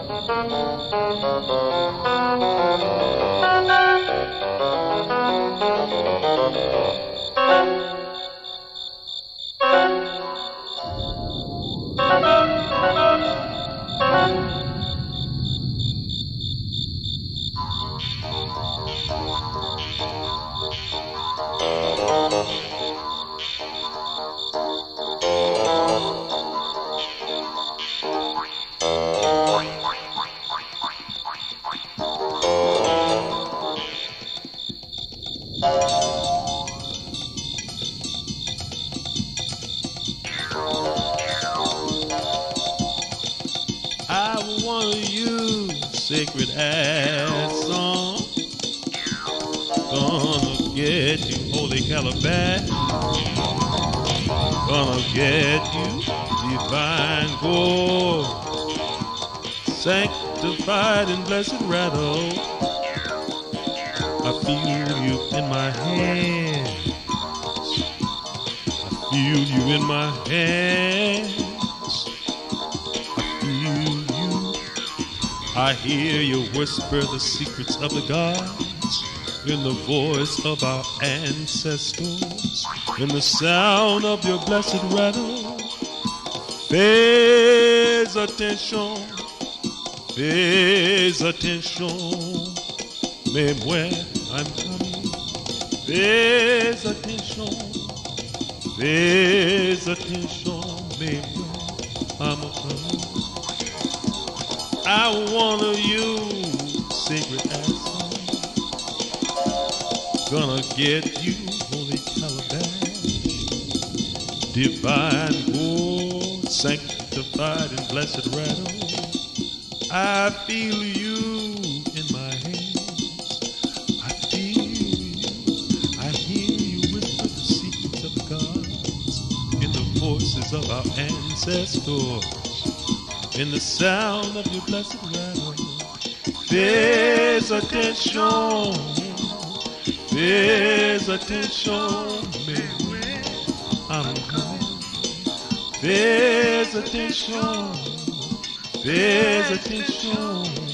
I want to use sacred ass song. Gonna get you, holy calabash. Gonna get you, divine gold. Sanctified and blessed rattle. I feel you in my hands. I feel you in my hands. I hear you whisper the secrets of the gods in the voice of our ancestors, in the sound of your blessed rattle. Fais attention, mais when I'm coming, fais attention, mais when I'm coming. I wanna use sacred ass song. Gonna get you, holy calabash. Divine gold, sanctified and blessed rattle. I feel you in my hands. I feel you. I hear you whisper the secrets of the gods in the voices of our ancestors. In the sound of your blessed rattle, fais attention, mais when I'm coming, fais attention,